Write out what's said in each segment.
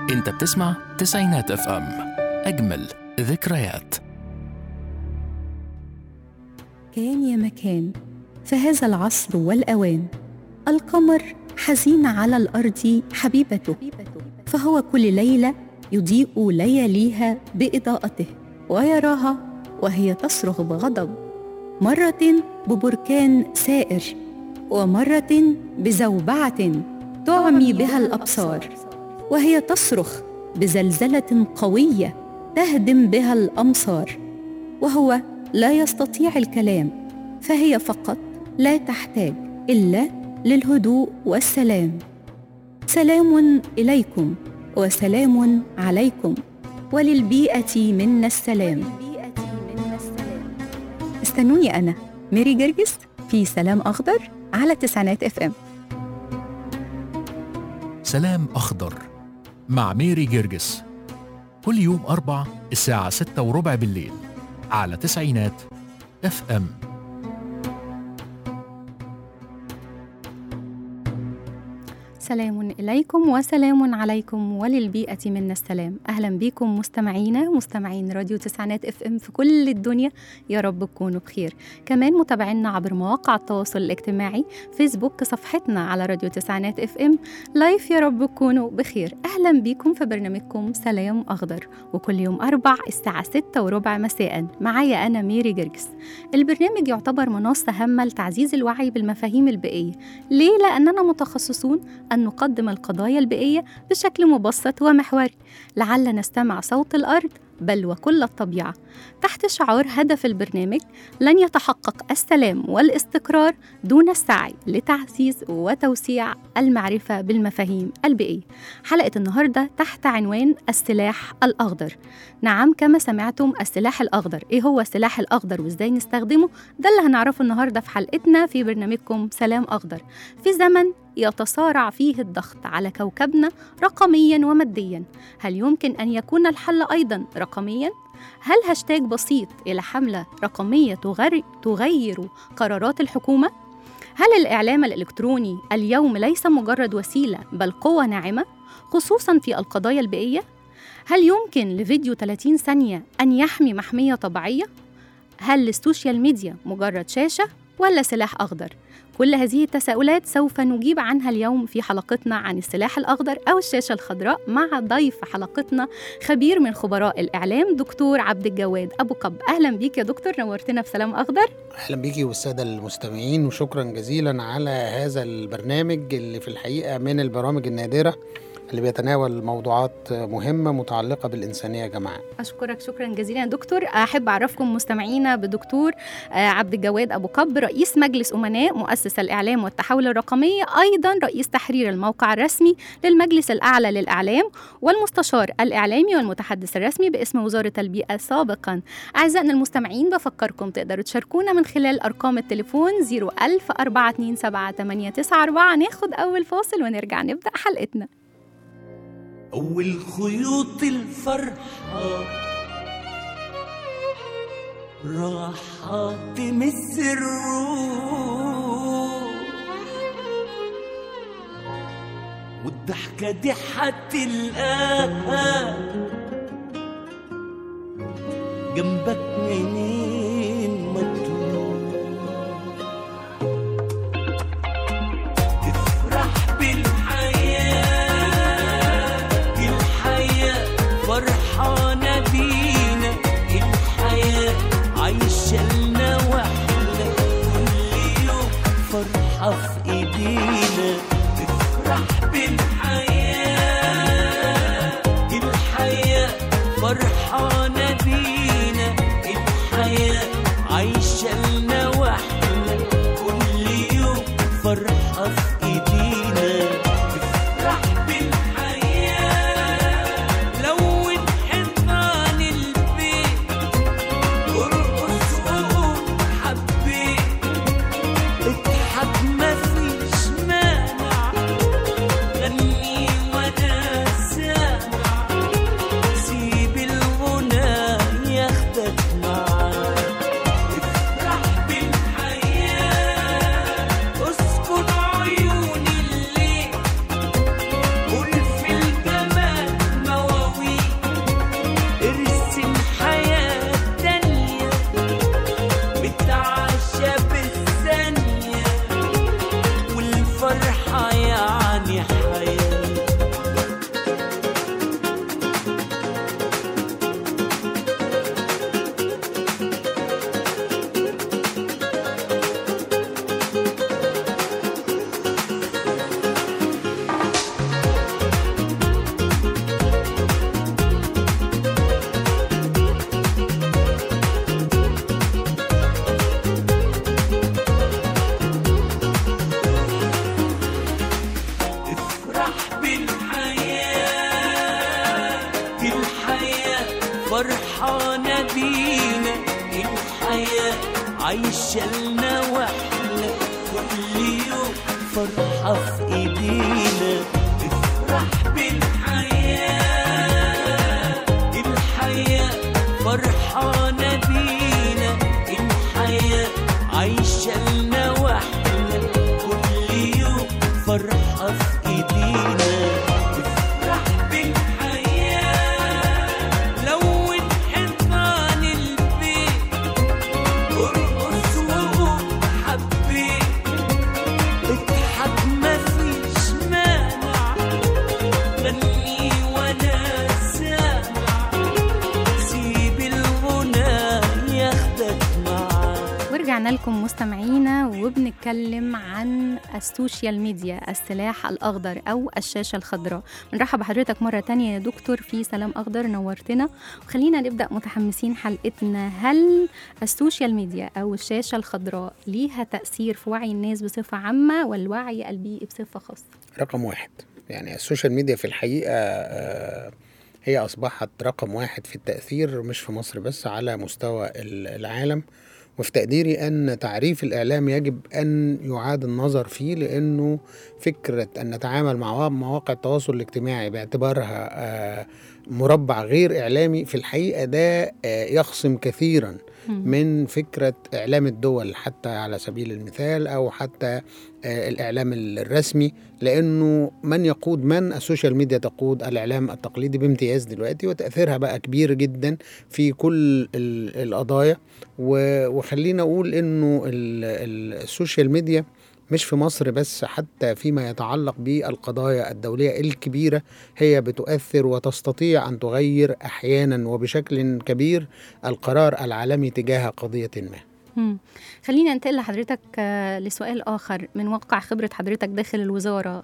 انت بتسمع تسعينات اف ام، اجمل ذكريات. كان يا مكان في هذا العصر والأوان، القمر حزين على الأرض حبيبته، فهو كل ليلة يضيء لياليها بإضاءته، ويراها وهي تصرخ بغضب، مرة ببركان سائر، ومرة بزوبعة تعمي بها الأبصار، وهي تصرخ بزلزلة قوية تهدم بها الأمصار، وهو لا يستطيع الكلام، فهي فقط لا تحتاج إلا للهدوء والسلام. سلام إليكم وسلام عليكم، وللبيئة منا السلام. استنوني أنا ميري جرجس في سلام أخضر على تسعينات اف ام. سلام أخضر مع ميري جرجس، كل يوم 4 الساعة 6:15 بالليل على تسعينات اف ام. سلام إليكم وسلام عليكم، وللبيئة منا السلام. أهلا بكم مستمعين راديو تسعينات اف ام في كل الدنيا، يا رب تكونوا بخير. كمان متابعينا عبر مواقع التواصل الاجتماعي، فيسبوك صفحتنا على راديو تسعينات اف ام لايف، يا رب تكونوا بخير. أهلا بكم في برنامجكم سلام أخضر، وكل يوم 4 الساعة 6:15 مساء معايا أنا ميري جرجس. البرنامج يعتبر منصة هامة لتعزيز الوعي بالمفاهيم البيئية. ليه؟ لأننا متخصصون أن نقدم القضايا البيئية بشكل مبسط ومحوري، لعل نستمع صوت الأرض بل وكل الطبيعة. تحت شعار هدف البرنامج لن يتحقق السلام والاستقرار دون السعي لتعزيز وتوسيع المعرفة بالمفاهيم البيئية. حلقة النهاردة تحت عنوان السلاح الأخضر. نعم، كما سمعتم، السلاح الأخضر. إيه هو السلاح الأخضر وإزاي نستخدمه؟ ده اللي هنعرفه النهاردة في حلقتنا في برنامجكم سلام أخضر. في زمن يتصارع فيه الضغط على كوكبنا رقمياً ومادياً، هل يمكن أن يكون الحل أيضاً رقمياً؟ هل هاشتاج بسيط إلى حملة رقمية تغير قرارات الحكومة؟ هل الإعلام الإلكتروني اليوم ليس مجرد وسيلة بل قوة ناعمة، خصوصاً في القضايا البيئية؟ هل يمكن لفيديو 30 ثانية أن يحمي محمية طبيعية؟ هل السوشيال ميديا مجرد شاشة ولا سلاح أخضر؟ كل هذه التساؤلات سوف نجيب عنها اليوم في حلقتنا عن السلاح الأخضر أو الشاشة الخضراء، مع ضيف حلقتنا خبير من خبراء الإعلام دكتور عبد الجواد أبو قب. أهلا بيك يا دكتور، نورتنا في سلام أخضر. أهلا بيكي والسادة المستمعين، وشكرا جزيلا على هذا البرنامج اللي في الحقيقة من البرامج النادرة اللي بيتناول موضوعات مهمة متعلقة بالإنسانية يا جماعة. أشكرك شكرا جزيلا يا دكتور. أحب أعرفكم مستمعينا بدكتور عبد الجواد أبو قب، رئيس مجلس أمناء مؤسسة الإعلام والتحول الرقمي، أيضا رئيس تحرير الموقع الرسمي للمجلس الأعلى للإعلام، والمستشار الإعلامي والمتحدث الرسمي باسم وزارة البيئة سابقا. أعزائنا المستمعين، بفكركم تقدروا تشاركونا من خلال أرقام التليفون 01000-427-894. ناخد أول فاصل ونرجع نبدأ حلقتنا. أول خيوط الفرحة راحة تمس الروح، والضحكة دي هتلقاها جنبك منين ما تروح. تفرح فرحانة بينا، الحياة عايشة لنا واحنا، كل يوم فرحة في ايدينا. تفرح بالحياة، الحياة فرحانة بينا، الحياة عايشة لنا واحنا، كل يوم فرحة في ايدينا. تفرح بالحياة، فرحة يعني حياة. فرحانة بينا الحياة عايشالنا واحنا كل يوم فرحة في ايدينا. افرح بالحياة الحياة فرحانة بينا الحياة عايشالنا واحنا كل يوم فرحة في ايدينا. رجعنا لكم مستمعينا وبنتكلم عن السوشيال ميديا، السلاح الأخضر أو الشاشة الخضراء. بنرحب بحضرتك مرة تانية يا دكتور في سلام أخضر، نورتنا. وخلينا نبدأ متحمسين حلقتنا. هل السوشيال ميديا أو الشاشة الخضراء ليها تأثير في وعي الناس بصفة عامة والوعي البيئي بصفة خاصة؟ رقم واحد، يعني السوشيال ميديا في الحقيقة هي أصبحت رقم واحد في التأثير، مش في مصر بس، على مستوى العالم. وفي تقديري أن تعريف الإعلام يجب أن يعاد النظر فيه، لأنه فكرة أن نتعامل مع مواقع التواصل الاجتماعي باعتبارها مربع غير إعلامي في الحقيقة ده يخصم كثيرا من فكرة إعلام الدول، حتى على سبيل المثال، أو حتى الإعلام الرسمي، لأنه من يقود السوشيال ميديا تقود الإعلام التقليدي بامتياز دلوقتي، وتأثيرها بقى كبير جدا في كل القضايا. وخلينا أقول أنه السوشيال ميديا مش في مصر بس، حتى فيما يتعلق بالقضايا الدولية الكبيرة هي بتؤثر وتستطيع أن تغير أحيانا وبشكل كبير القرار العالمي تجاه قضية ما. خلينا ننتقل لحضرتك لسؤال آخر من واقع خبرة حضرتك داخل الوزارة.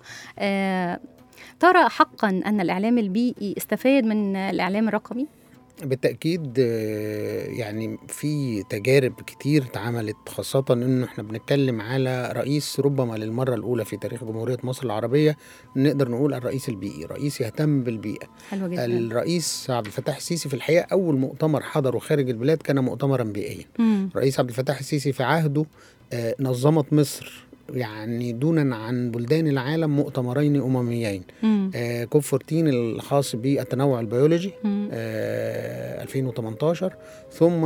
ترى حقا أن الإعلام البيئي استفاد من الإعلام الرقمي؟ بالتأكيد، يعني في تجارب كتير اتعملت، خاصة انه احنا بنتكلم على رئيس ربما للمرة الأولى في تاريخ جمهورية مصر العربية نقدر نقول الرئيس البيئي، رئيس يهتم بالبيئة. حلو جدا. الرئيس عبد الفتاح السيسي في الحقيقة أول مؤتمر حضره خارج البلاد كان مؤتمر بيئيا. الرئيس عبد الفتاح السيسي في عهده نظمت مصر يعني دونا عن بلدان العالم مؤتمرين أمميين، كوب 14 الخاص بالتنوع البيولوجي 2018، ثم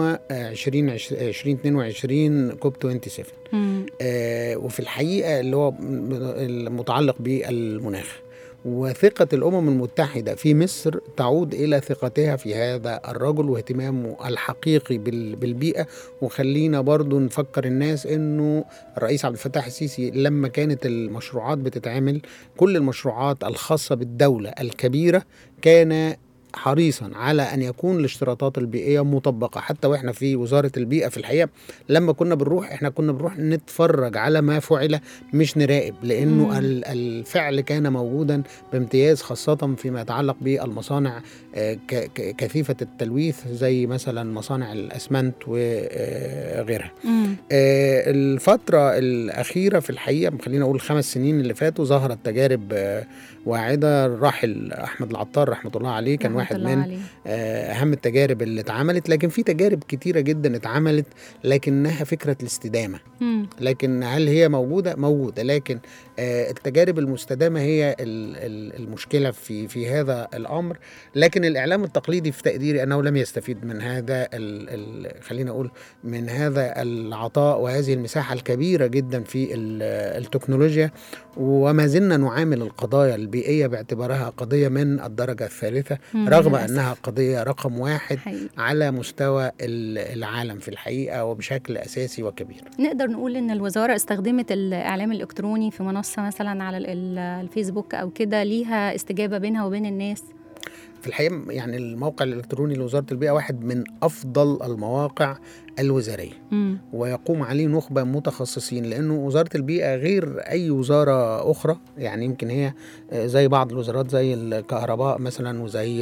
2022 كوب 27، وفي الحقيقة اللي هو المتعلق بالمناخ. وثقة الأمم المتحدة في مصر تعود إلى ثقتها في هذا الرجل واهتمامه الحقيقي بالبيئة. وخلينا برضو نفكر الناس أنه الرئيس عبد الفتاح السيسي لما كانت المشروعات بتتعمل، كل المشروعات الخاصة بالدولة الكبيرة كان حريصا على أن يكون الاشتراطات البيئية مطبقة. حتى وإحنا في وزارة البيئة في الحقيقة لما كنا بنروح نتفرج على ما فعل، مش نراقب، لأنه الفعل كان موجودا بامتياز، خاصة فيما يتعلق بالمصانع كثيفة التلويث زي مثلا مصانع الأسمنت وغيرها. الفترة الأخيرة في الحقيقة خلينا أقول 5 سنين اللي فاتوا ظهرت تجارب واعدة. الراحل أحمد العطار رحمة الله عليه كان واحد من أهم التجارب اللي اتعملت، لكن في تجارب كتيرة جدا اتعملت لكنها فكرة الاستدامة. لكن هل هي موجودة، لكن التجارب المستدامة هي المشكلة في هذا الأمر. لكن الإعلام التقليدي في تقديري أنه لم يستفيد من هذا خلينا أقول من هذا العطاء وهذه المساحة الكبيرة جدا في التكنولوجيا، وما زلنا نعامل القضايا البيئية باعتبارها قضية من الدرجة الثالثة، رغم للأسف. أنها قضية رقم 1 حقيقي. على مستوى العالم في الحقيقة وبشكل أساسي وكبير. نقدر نقول إن الوزارة استخدمت الإعلام الإلكتروني في منصة مثلا على الفيسبوك أو كده، ليها استجابة بينها وبين الناس؟ في الحقيقة يعني الموقع الإلكتروني لوزارة البيئة واحد من أفضل المواقع الوزارية، ويقوم عليه نخبة متخصصين، لأنه وزارة البيئة غير أي وزارة أخرى. يعني يمكن هي زي بعض الوزارات زي الكهرباء مثلا وزي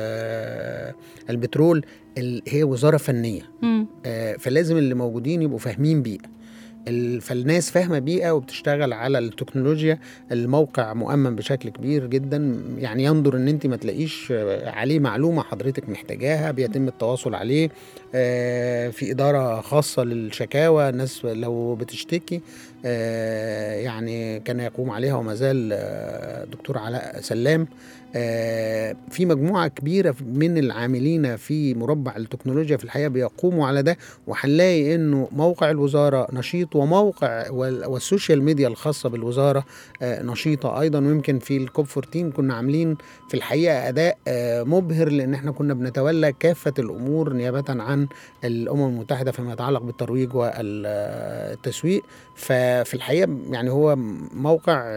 البترول، هي وزارة فنية. فلازم اللي موجودين يبقوا فاهمين بيئة، فالناس فاهمة بيئة وبتشتغل على التكنولوجيا. الموقع مؤمن بشكل كبير جدا، يعني ينظر ان انت ما تلاقيش عليه معلومة حضرتك محتاجاها، بيتم التواصل عليه. في إدارة خاصة للشكاوى، الناس لو بتشتكي يعني كان يقوم عليها وما زال دكتور علاء سلام. في مجموعة كبيرة من العاملين في مربع التكنولوجيا في الحقيقة بيقوموا على ده، وهنلاقي انه موقع الوزارة نشيط، وموقع والسوشيال ميديا الخاصة بالوزارة نشيطة ايضا. ويمكن في الكوب 14 كنا عاملين في الحقيقة اداء مبهر، لان احنا كنا بنتولى كافة الامور نيابة عن الامم المتحدة فيما يتعلق بالترويج والتسويق. ففي الحقيقة يعني هو موقع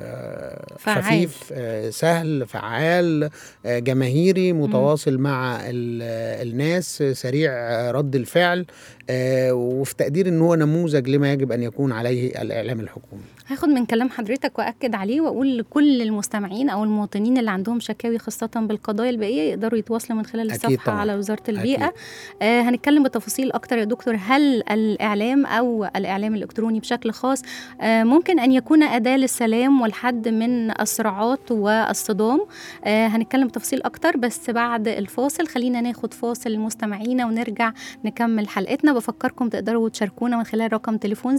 خفيف سهل فعال جماهيري متواصل مع الناس، سريع رد الفعل، وفي تقدير ان هو نموذج لما يجب ان يكون عليه الاعلام الحكومي. هاخد من كلام حضرتك واكد عليه واقول لكل المستمعين او المواطنين اللي عندهم شكاوي خاصه بالقضايا البيئيه يقدروا يتواصلوا من خلال الصفحه على وزاره البيئه. هنتكلم بتفاصيل اكتر يا دكتور. هل الاعلام او الاعلام الالكتروني بشكل خاص ممكن ان يكون اداه للسلام والحد من الصراعات والصدام؟ هنتكلم بتفاصيل اكتر بس بعد الفاصل. خلينا ناخد فاصل مستمعينا ونرجع نكمل حلقتنا. بفكركم تقدروا تشاركونا من خلال رقم تليفون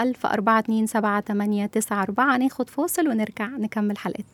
01042788994. ناخد فاصل ونرجع نكمل حلقتنا.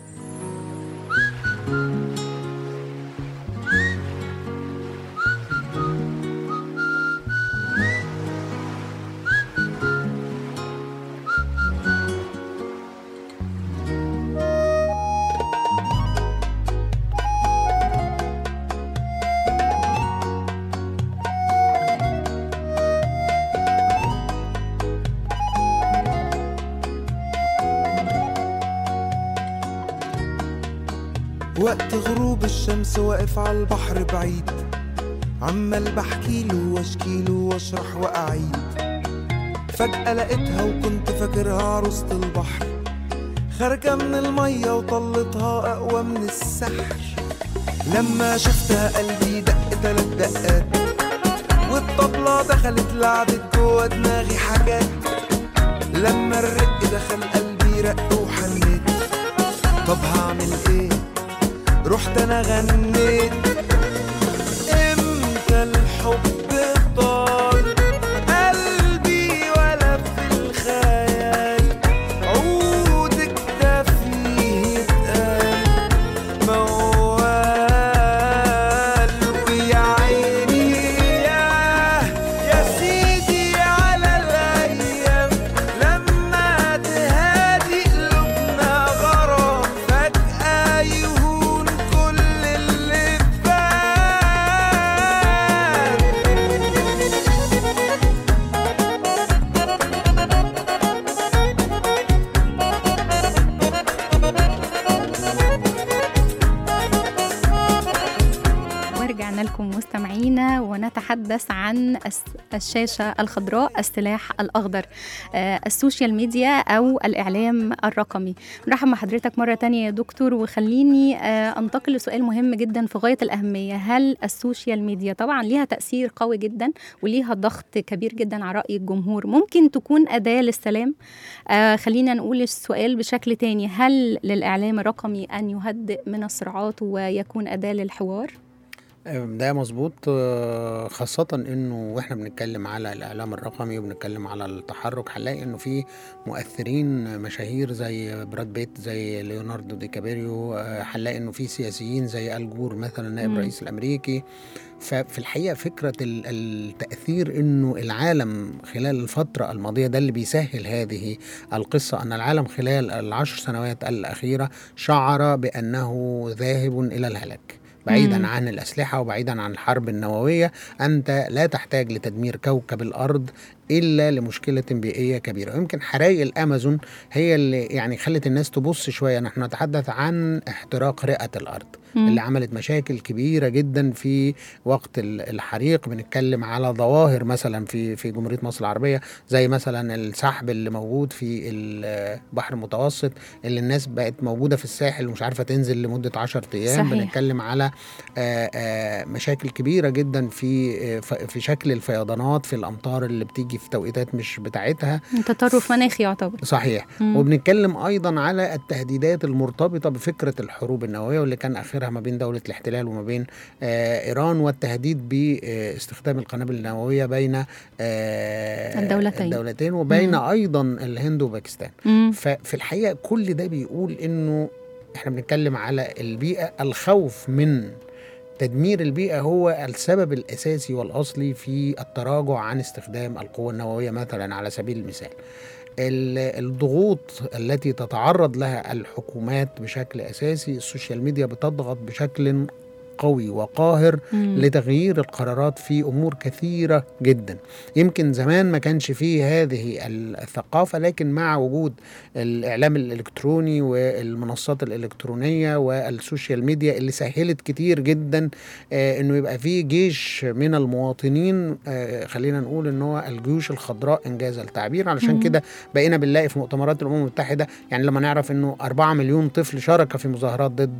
وقت غروب الشمس واقف على البحر بعيد، عمال بحكيله واشكيله واشرح واعيد. فجأة لقيتها وكنت فاكرها عروسة البحر، خارجة من المية وطلتها أقوى من السحر. لما شفتها قلبي دق 3 دقات، والطبلة دخلت لعبت جوا دماغي حاجات. لما الرق دخل قلبي رق وحنيت، طب هعمل ايه؟ رحت انا غنيت. امتى الحب طال قلبي ولا في الخيال، عودك ده فيه اتقال موال. ويا عيني يا سيدي على الايام لما تهادي قلوبنا غرام، فجأة يهون كل اللي ورجعنا لكم مستمعينا ونتحدث عن الشاشة الخضراء، السلاح الأخضر، السوشيال ميديا أو الإعلام الرقمي. نرحب مع حضرتك مرة تانية يا دكتور، وخليني أنتقل لسؤال مهم جدا في غاية الأهمية. هل السوشيال ميديا طبعا ليها تأثير قوي جدا وليها ضغط كبير جدا على رأي الجمهور، ممكن تكون أداة للسلام؟ خلينا نقول السؤال بشكل تاني، هل للإعلام الرقمي أن يهدئ من الصراعات ويكون أداة للحوار؟ ده مظبوط، خاصة انه واحنا بنتكلم على الاعلام الرقمي وبنتكلم على التحرك، هنلاقي انه في مؤثرين مشاهير زي براد بيت، زي ليوناردو دي كابريو، هنلاقي انه في سياسيين زي آل جور مثلا نائب الرئيس الامريكي. ففي الحقيقة فكرة التأثير انه العالم خلال الفترة الماضية، ده اللي بيسهل هذه القصة، ان العالم خلال 10 سنوات الأخيرة شعر بأنه ذاهب إلى الهلاك. بعيدا عن الأسلحة وبعيدا عن الحرب النووية. أنت لا تحتاج لتدمير كوكب الأرض إلا لمشكلة بيئية كبيرة. ويمكن حرائق الأمازون هي اللي يعني خلت الناس تبص شوية. نحن نتحدث عن احتراق رئة الأرض اللي عملت مشاكل كبيرة جدا في وقت الحريق. بنتكلم على ظواهر مثلا في جمهورية مصر العربية، زي مثلا السحب اللي موجود في البحر المتوسط، اللي الناس بقت موجودة في الساحل ومش عارفة تنزل لمدة 10 أيام. صحيح. بنتكلم على مشاكل كبيرة جدا في شكل الفيضانات في الأمطار اللي بتيجي في توقيتات مش بتاعتها، تطرف مناخي يعتبر. صحيح. وبنتكلم أيضا على التهديدات المرتبطة بفكرة الحروب النووية، واللي كان آخرها ما بين دولة الاحتلال وما بين إيران، والتهديد باستخدام القنابل النووية بين الدولتين وبين أيضا الهند وباكستان. ففي الحقيقة كل ده بيقول إنه احنا بنتكلم على البيئة. الخوف من تدمير البيئة هو السبب الأساسي والأصلي في التراجع عن استخدام القوة النووية مثلا على سبيل المثال. الضغوط التي تتعرض لها الحكومات بشكل أساسي، السوشيال ميديا بتضغط بشكل قوي وقاهر لتغيير القرارات في أمور كثيرة جدا. يمكن زمان ما كانش فيه هذه الثقافة، لكن مع وجود الإعلام الإلكتروني والمنصات الإلكترونية والسوشيال ميديا اللي سهلت كتير جدا إنه يبقى فيه جيش من المواطنين، خلينا نقول إنه الجيوش الخضراء إنجاز التعبير. علشان كده بقينا بنلاقي في مؤتمرات الأمم المتحدة، يعني لما نعرف إنه 4 مليون طفل شارك في مظاهرات ضد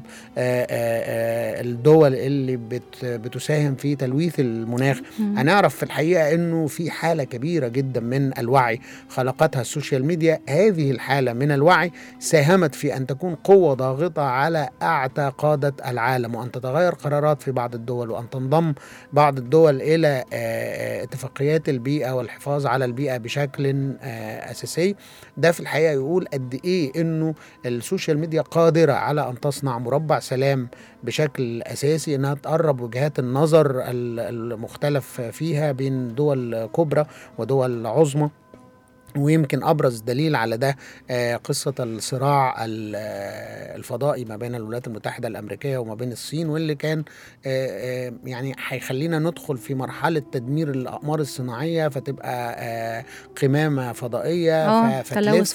الدول اللي بتساهم في تلويث المناخ، هنعرف في الحقيقة انه في حالة كبيرة جدا من الوعي خلقتها السوشيال ميديا. هذه الحالة من الوعي ساهمت في ان تكون قوة ضاغطة على اعتى قادة العالم، وان تتغير قرارات في بعض الدول، وان تنضم بعض الدول الى اتفاقيات البيئة والحفاظ على البيئة بشكل اساسي. ده في الحقيقة يقول قد ايه انه السوشيال ميديا قادرة على ان تصنع مربع سلام بشكل أساسي، أنها تقرب وجهات النظر المختلف فيها بين دول كبرى ودول عظمى. ويمكن أبرز دليل على ده قصة الصراع الفضائي ما بين الولايات المتحدة الأمريكية وما بين الصين، واللي كان يعني هيخلينا ندخل في مرحلة تدمير الأقمار الصناعية، فتبقى قمامة فضائية فتلف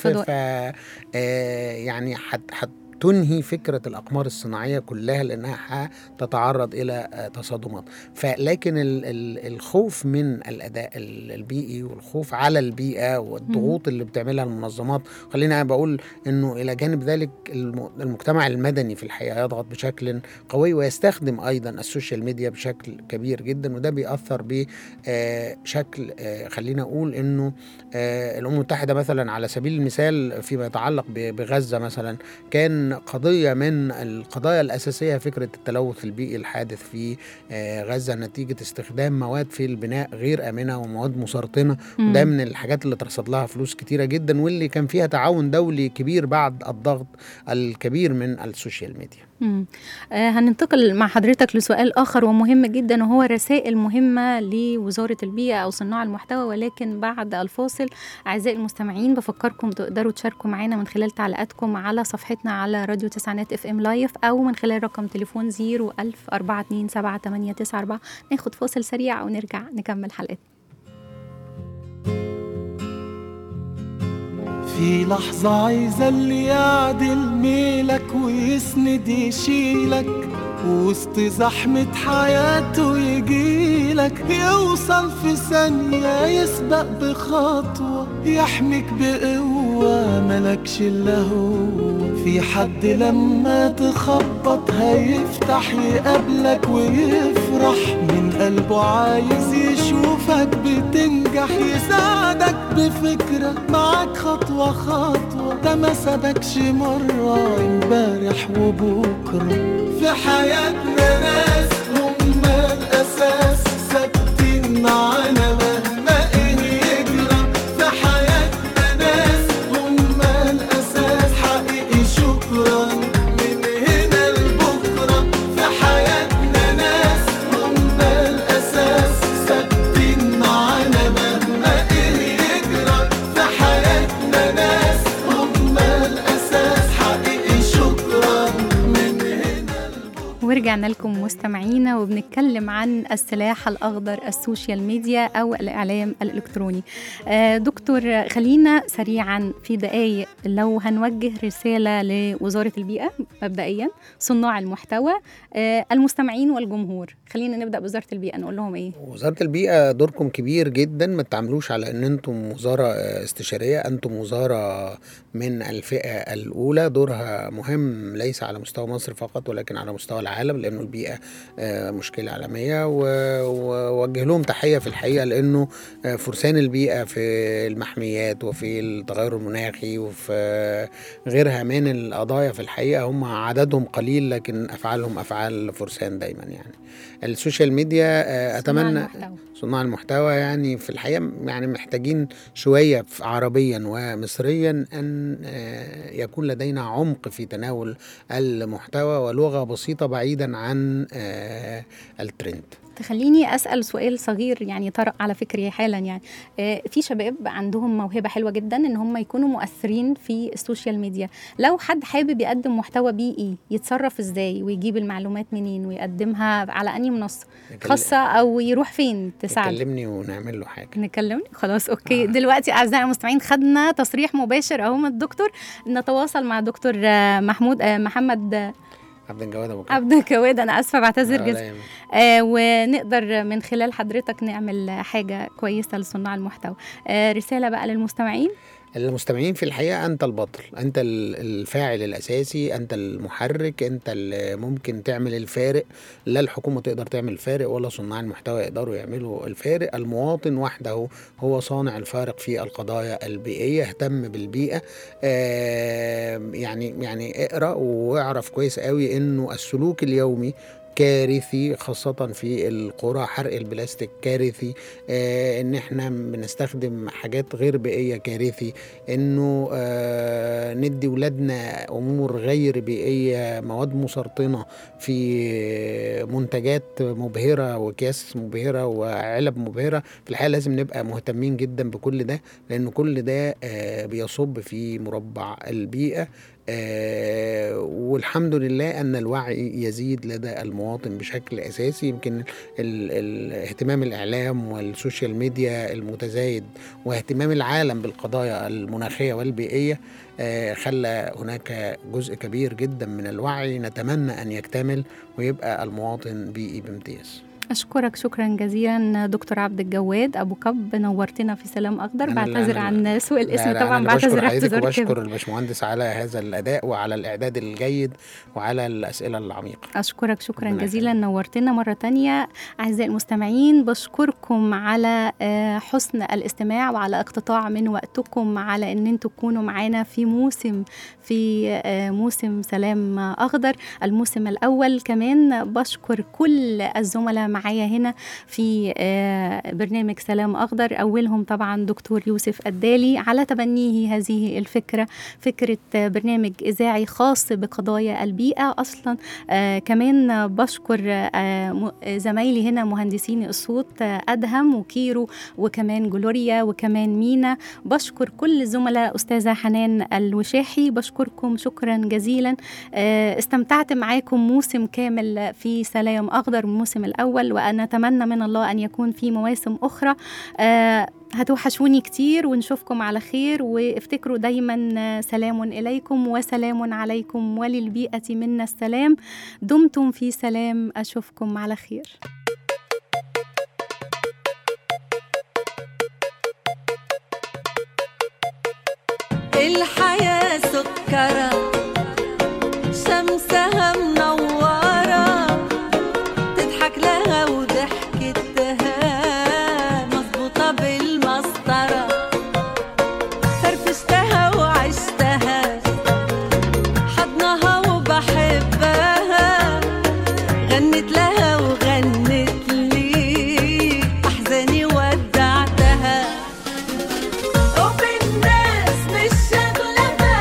يعني تنهي فكرة الأقمار الصناعية كلها، لأنها تتعرض إلى تصادمات. لكن الخوف من الأداء البيئي والخوف على البيئة والضغوط اللي بتعملها المنظمات، خلينا بقول أنه إلى جانب ذلك المجتمع المدني في الحقيقة يضغط بشكل قوي، ويستخدم أيضا السوشيال ميديا بشكل كبير جدا. وده بيأثر بشكل خلينا أقول أنه الأمم المتحدة مثلا على سبيل المثال فيما يتعلق بغزة مثلا، كان قضية من القضايا الأساسية فكرة التلوث البيئي الحادث في غزة نتيجة استخدام مواد في البناء غير آمنة ومواد مسرطنة. وده من الحاجات اللي ترصد لها فلوس كتيرة جدا، واللي كان فيها تعاون دولي كبير بعد الضغط الكبير من السوشيال ميديا. هننتقل مع حضرتك لسؤال آخر ومهم جدا، وهو رسائل مهمة لوزارة البيئة أو صناع المحتوى، ولكن بعد الفاصل. أعزائي المستمعين بفكركم تقدروا تشاركوا معنا من خلال تعليقاتكم على صفحتنا على راديو تسعينات FM لايف، أو من خلال رقم تليفون 010427894. ناخد فاصل سريع ونرجع نكمل حلقتنا. في لحظة عايزة اللي يعدل ميلك ويسند يشيلك، وسط زحمة حياته يجيلك، يوصل في ثانية يسبق بخطوة، يحميك بقوة ملكش إلا هو. في حد لما تخبط هيفتح يقابلك ويفرح، من قلبه عايز يشوفك بتنجح، يساعدك بفكرة معاك خطوة خطوة. ده ما سابكش مرة امبارح وبكرة. في حياتنا ناس هم الأساس، ثابتين معانا مهما إيه يجرى. في حياتنا ناس هم الأساس، حقيقي شكرا من هنا لبكرة. في حياتنا ناس هم الأساس، ثابتين معانا مهما إيه يجرى. في حياتنا ناس هم الأساس، حقيقي شكرا من هنا لبكرة. ورجعنا لكم مستمعينا وبنتكلم عن السلاح الأخضر، السوشيال ميديا أو الإعلام الإلكتروني. دكتور، خلينا سريعا في دقايق لو هنوجه رسالة لوزارة البيئة مبدئيا، صناع المحتوى، المستمعين والجمهور. خلينا نبدأ بوزارة البيئة، نقول لهم إيه؟ وزارة البيئة دوركم كبير جدا، ما تعملوش على أن أنتم وزارة استشارية، أنتم وزارة من الفئة الأولى. دورها مهم ليس على مستوى مصر فقط ولكن على مستوى العالم، لأنه البيئة مشكلة عالمية. ووجه لهم تحية في الحقيقة، لأنه فرسان البيئة في المحميات وفي التغير المناخي وفي غيرها من القضايا في الحقيقة هم عددهم قليل لكن أفعالهم أفعال فرسان دايما. يعني السوشيال ميديا أتمنى صناع المحتوى يعني في الحقيقة يعني محتاجين شوية عربيا ومصريا أن يكون لدينا عمق في تناول المحتوى ولغة بسيطة بعيدا عن الترند. تخليني أسأل سؤال صغير يعني طرق على فكري حالا. يعني في شباب عندهم موهبة حلوة جدا إن هم يكونوا مؤثرين في السوشيال ميديا. لو حد حابب يقدم محتوى بيئي يتصرف إزاي ويجيب المعلومات منين ويقدمها على أي منصة خاصة أو يروح فين تساعد؟ نكلمني ونعمل له حاجة. نكلمني خلاص أوكي. دلوقتي أعزائي المستمعين خدنا تصريح مباشر أهو من الدكتور. نتواصل مع دكتور محمد عبد الجواد. أنا أسفة بعتذر جدا. ونقدر من خلال حضرتك نعمل حاجة كويسة لصناع المحتوى. رسالة بقى للمستمعين في الحقيقة أنت البطل، أنت الفاعل الأساسي، أنت المحرك، أنت اللي ممكن تعمل الفارق. لا الحكومة تقدر تعمل الفارق ولا صناع المحتوى يقدروا يعملوا الفارق. المواطن وحده هو صانع الفارق في القضايا البيئية. اهتم بالبيئة. يعني اقرأ واعرف كويس قوي إنه السلوك اليومي كارثي، خاصة في القرى. حرق البلاستيك كارثي، ان احنا بنستخدم حاجات غير بيئية كارثي، انه ندي ولادنا امور غير بيئية، مواد مسرطنة في منتجات مبهرة وكياس مبهرة وعلب مبهرة. في الحقيقة لازم نبقى مهتمين جدا بكل ده، لأن كل ده بيصب في مربع البيئة. والحمد لله أن الوعي يزيد لدى المواطن بشكل أساسي. يمكن اهتمام الإعلام والسوشيال ميديا المتزايد واهتمام العالم بالقضايا المناخية والبيئية خلى هناك جزء كبير جدا من الوعي نتمنى أن يكتمل ويبقى المواطن بيئي بامتياز. أشكرك شكرا جزيلا دكتور عبد الجواد أبو كب، نورتنا في سلام أخضر. بعتذر عن سوء الاسم طبعا، بعتذر اعتذار كبير. وبشكر الباشمهندس على هذا الأداء وعلى الإعداد الجيد وعلى الأسئلة العميقة. أشكرك شكرا جزيلا، نورتنا مرة تانية. أعزائي المستمعين بشكركم على حسن الاستماع وعلى اقتطاع من وقتكم على أن انتوا تكونوا معنا في موسم سلام أخضر الموسم الأول. كمان بشكر كل الزملاء معايا هنا في برنامج سلام أخضر، أولهم طبعا دكتور يوسف الدالي على تبنيه هذه الفكرة، فكرة برنامج إذاعي خاص بقضايا البيئة أصلا. كمان بشكر زمايلي هنا مهندسين الصوت أدهم وكيرو وكمان جلوريا وكمان مينا. بشكر كل الزملاء، أستاذة حنان الوشاحي بشكركم شكرا جزيلا. استمتعت معاكم موسم كامل في سلام أخضر الموسم الأول، وأنا أتمنى من الله أن يكون في مواسم أخرى. هتوحشوني كتير ونشوفكم على خير، وافتكروا دايما سلام إليكم وسلام عليكم وللبيئة منا السلام. دمتم في سلام، أشوفكم على خير. الحياة سكرة شمسها منورة، تضحك لها وضحكتها مظبوطة بالمسطرة، فرفشتها وعشتها حضنها وبحبها، غنت لها وغنت لي أحزاني ودعتها، وبالناس مش شغلة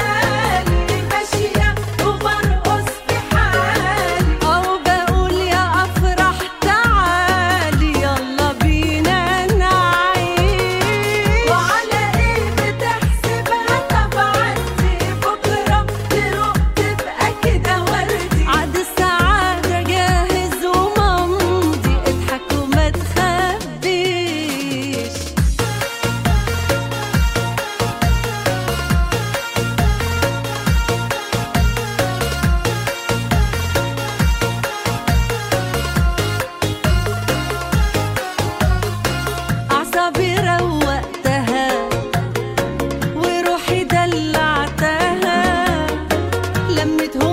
لمت